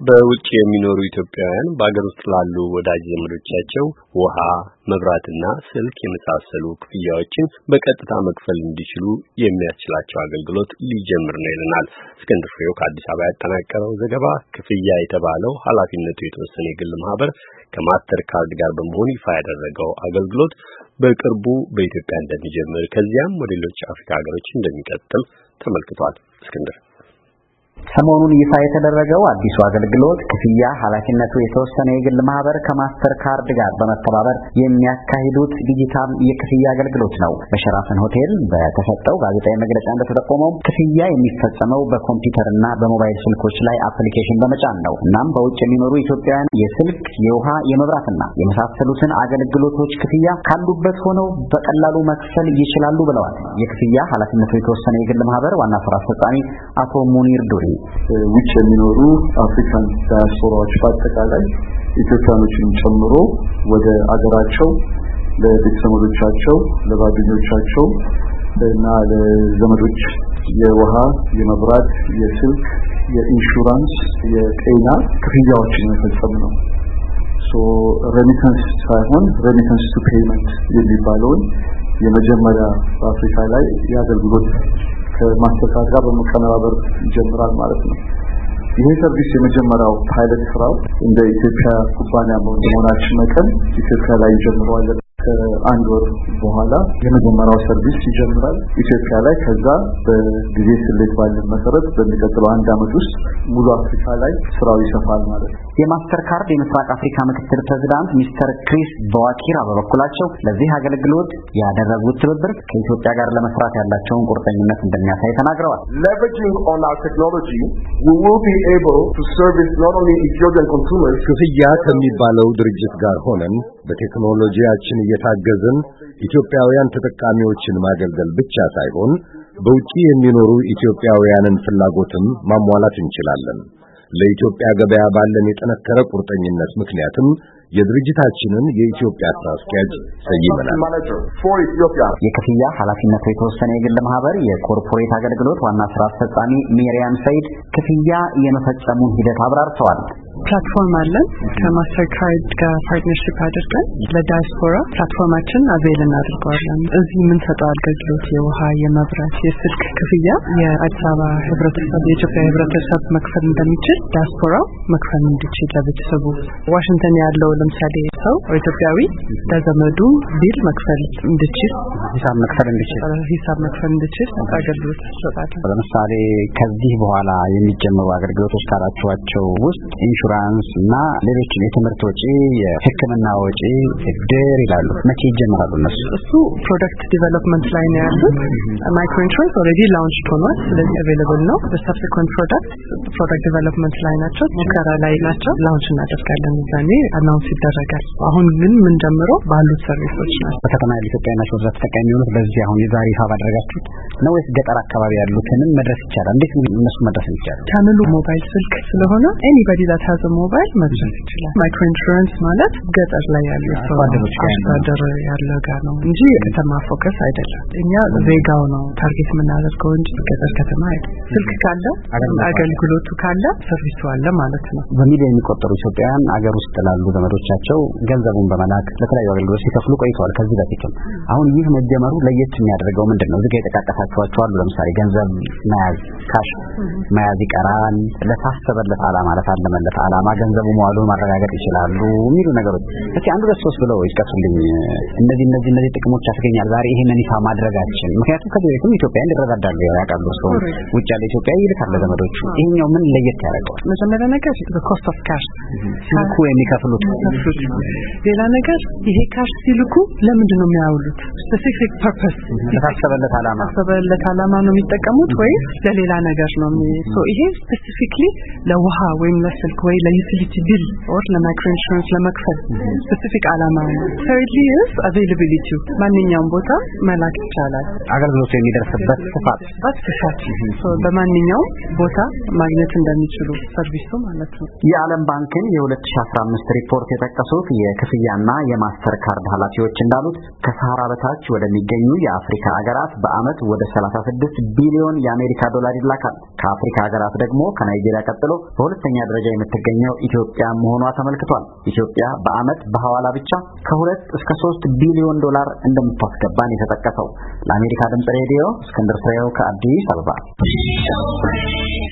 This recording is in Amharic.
በውጭ የሚኖሩ ኢትዮጵያውያን በአገር ውስጥ ላሉ ወዳጅ ዘመዶቻቸው ውሃ፣ መብራትና ስልክ የመሳሰሉ ክፍያዎችን በቀጥታ መክፈል እንዲችሉ የሚያስችላቸው አገልግሎት ሊጀምር ነው ይለናል። እስክንድር ፍሬው ከአዲስ አበባ ያጠናቀረው ዘገባ ክፍያ የተባለው ኃላፊነቱ የተወሰነ የግል ማህበር ከማስተር ካርድ ጋር በመሆን ይፋ ያደረገው አገልግሎት በቅርቡ በኢትዮጵያ እንደሚጀምር ከዚያም ወደ ሌሎች አፍሪካ ሀገሮች እንደሚቀጥል ተመልክቷል። እስክንድር ሰሞኑን ይፋ የተደረገው አዲሱ አገልግሎት ክፍያ ኃላፊነቱ የተወሰነ የግል ማህበር ከማስተር ካርድ ጋር በመተባበር የሚያካሂዱት ዲጂታል የክፍያ አገልግሎት ነው። በሸራተን ሆቴል በተሰጠው ጋዜጣዊ መግለጫ እንደተጠቆመው ክፍያ የሚፈጸመው በኮምፒውተርና በሞባይል ስልኮች ላይ አፕሊኬሽን በመጫን ነው። እናም በውጭ የሚኖሩ ኢትዮጵያውያን የስልክ፣ የውሃ፣ የመብራትና የመሳሰሉትን አገልግሎቶች ክፍያ ካሉበት ሆነው በቀላሉ መክፈል ይችላሉ ብለዋል። የክፍያ ኃላፊነቱ የተወሰነ የግል ማህበር ዋና ስራ አስፈጻሚ አቶ ሙኒር ዱሪ ውጭ የሚኖሩ አፍሪካን ዳያስፖራዎች በአጠቃላይ ኢትዮጵያኖችን ጨምሮ ወደ አገራቸው ለቤተሰቦቻቸው፣ ለጓደኞቻቸው እና ለዘመዶች የውሃ፣ የመብራት፣ የስልክ፣ የኢንሹራንስ፣ የጤና ክፍያዎችን መፈጸም ነው። ሬሚታንስ ሳይሆን ሬሚታንስ ቱ ፔይመንት የሚባለውን የመጀመሪያ በአፍሪካ ላይ የአገልግሎት ከማስተካከል ጋር በመቀነባበር ይጀምራል ማለት ነው። ይሄ ሰርቪስ የመጀመሪያው ፓይለት ስራው እንደ ኢትዮጵያ ኩባንያ መሆናችን መጠን ኢትዮጵያ ላይ ይጀምራል። ከአንድ ወር በኋላ የመጀመሪያው ሰርቪስ ይጀምራል ኢትዮጵያ ላይ። ከዛ በጊዜ ስሌት ባለን መሰረት በሚቀጥለው አንድ አመት ውስጥ ሙሉ አፍሪካ ላይ ስራው ይሰፋል ማለት ነው። የማስተር ካርድ የምስራቅ አፍሪካ ምክትል ፕሬዝዳንት ሚስተር ክሪስ ቦዋኪራ በበኩላቸው ለዚህ አገልግሎት ያደረጉት ትብብር ከኢትዮጵያ ጋር ለመስራት ያላቸውን ቁርጠኝነት እንደሚያሳይ ተናግረዋል። Leveraging on our technology, we will be able to service not only Ethiopian consumers. ክፍያ ከሚባለው ድርጅት ጋር ሆነን በቴክኖሎጂያችን እየታገዝን ኢትዮጵያውያን ተጠቃሚዎችን ማገልገል ብቻ ሳይሆን በውጪ የሚኖሩ ኢትዮጵያውያንን ፍላጎትም ማሟላት እንችላለን። ለኢትዮጵያ ገበያ ባለን የጠነከረ ቁርጠኝነት ምክንያትም የድርጅታችንን የኢትዮጵያ ስራ አስኪያጅ ሰይመናል። የክፍያ ኃላፊነቱ የተወሰነ የግል ማህበር የኮርፖሬት አገልግሎት ዋና ስራ አስፈጻሚ ሚሪያም ሰይድ ክፍያ የመፈጸሙን ሂደት አብራርተዋል። ፕላትፎርም አለን ከማስተር ካርድ ጋር ፓርትነርሺፕ አድርገን ለዳያስፖራ ፕላትፎርማችን አቬል እናድርገዋለን። እዚህ የምንሰጠው አገልግሎት የውሃ፣ የመብራት፣ የስልክ ክፍያ የአዲስ አበባ ህብረተሰብ የኢትዮጵያ ህብረተሰብ መክፈል እንደሚችል ዳያስፖራው መክፈል እንዲችል ለቤተሰቡ ዋሽንግተን ያለው ለምሳሌ ሰው ኢትዮጵያዊ ለዘመዱ ቢል መክፈል እንዲችል ሂሳብ መክፈል እንዲችል አገልግሎት ይሰጣል። ለምሳሌ ከዚህ በኋላ የሚጀምሩ አገልግሎቶች ካላችኋቸው ውስጥ ኢንሹራንስ እና ሌሎች የትምህርት ወጪ፣ የሕክምና ወጪ፣ እድር ይላሉ። መቼ ይጀምራሉ እነሱ? እሱ ፕሮዳክት ዲቨሎፕመንት ላይ ነው ያሉት። ማይክሮ ኢንሹራንስ ኦልሬዲ ላውንች ሆኗል። ስለዚህ አቬይላብል ነው። በሰብሲኩዌንት ፕሮዳክት ዲቨሎፕመንት ላይ ናቸው፣ ሙከራ ላይ ናቸው። ላውንች እናደርጋለን ዛኔ አናውንስ ይደረጋል። አሁን ግን ምን ጀምሮ ባሉት ሰርቪሶች ናቸው። በከተማ ያሉ ኢትዮጵያውያን በብዛት ተጠቃሚ የሆኑት በዚህ አሁን የዛሬ ይፋ ባደረጋችሁት ነው ወይስ ገጠር አካባቢ ያሉትንም መድረስ ይቻላል? እንዴት እነሱ መድረስ ይቻላል? ቻናሉ ሞባይል ስልክ ስለሆነ ኤኒባዲ that has a mobile መድረስ ይችላል። ማይክሮ ኢንሹራንስ ማለት ገጠር ላይ ያለ ሰው አስተዳደር ያለ ጋር ነው እንጂ ከተማ ፎከስ አይደለም። እኛ ዜጋው ነው ታርጌት የምናደርገው እንጂ ገጠር ከተማ አይደለም። ስልክ ካለ አገልግሎቱ ካለ ሰርቪሱ አለ ማለት ነው። በሚሊዮን የሚቆጠሩ ኢትዮጵያውያን አገር ውስጥ ላሉ ዘመዶቻቸው ገንዘቡን በመላክ ለተለያዩ አገልግሎት ሲከፍሉ ቆይተዋል። ከዚህ በፊትም አሁን ይህ መጀመሩ ለየት የሚያደርገው ምንድነው? እዚህ ጋር የተቃቀሳችኋቸው አሉ። ለምሳሌ ገንዘብ መያዝ ካሽ መያዝ ይቀራል። ለታሰበለት ዓላማ ለታለመለት ዓላማ ገንዘቡ መዋሉን ማረጋገጥ ይችላሉ የሚሉ ነገሮች እስኪ አንድ ሁለት ሶስት ብለው ይጥቀሱልኝ። እነዚህ ጥቅሞች ያስገኛል ዛሬ ይሄንን ይፋ ማድረጋችን። ምክንያቱም ከዚህ በፊትም ኢትዮጵያውያን ይረዳዳሉ ያውቃሉ። ሰው ውጭ ያለ ኢትዮጵያ ይልካል ለዘመዶቹ። ይሄኛው ምን ለየት ያደርገዋል? መጀመሪያ ነገር the cost of cash ሲልኩ የሚከፍሉት። ሌላ ነገር ይሄ ካሽ ሲልኩ ለምንድን ነው የሚያውሉት? ስፔሲፊክ ፐርፐስ ለታሰበለት ዓላማ ነው የሚጠቀሙት ወይስ ለሌላ ነገር ነው? ይሄ ስፔሲፊክሊ ለውሃ ወይም ለስልክ ወይ ለዩቲሊቲ ቢል ኦር ለማይክሮ ኢንሹራንስ ለመክፈል ስፔሲፊክ ዓላማ ነው። thirdly is availability ማንኛውም ቦታ መላክ ይቻላል። አገልግሎቱ የሚደርስበት ስፋት በማንኛውም ቦታ ማግኘት እንደሚችሉ ሰርቪሱ ማለት ነው። የዓለም ባንክን የ2015 ሪፖርት የጠቀሱት የክፍያና የማስተር ካርድ ኃላፊዎች እንዳሉት ከሰሃራ በታች ወደሚገኙ የአፍሪካ ሀገራት በአመት ወደ 36 ቢሊዮን የአሜሪካ ዶላር ይላካል። ከአፍሪካ ሀገራት ደግሞ ከናይጄሪያ ቀጥሎ በሁለተኛ ደረጃ የምትገኘው ኢትዮጵያ መሆኗ ተመልክቷል። ኢትዮጵያ በአመት በሐዋላ ብቻ ከ2 እስከ 3 ቢሊዮን ዶላር እንደምታስገባን የተጠቀሰው። ለአሜሪካ ድምጽ ሬዲዮ እስክንድር ፍሬው ከአዲስ አበባ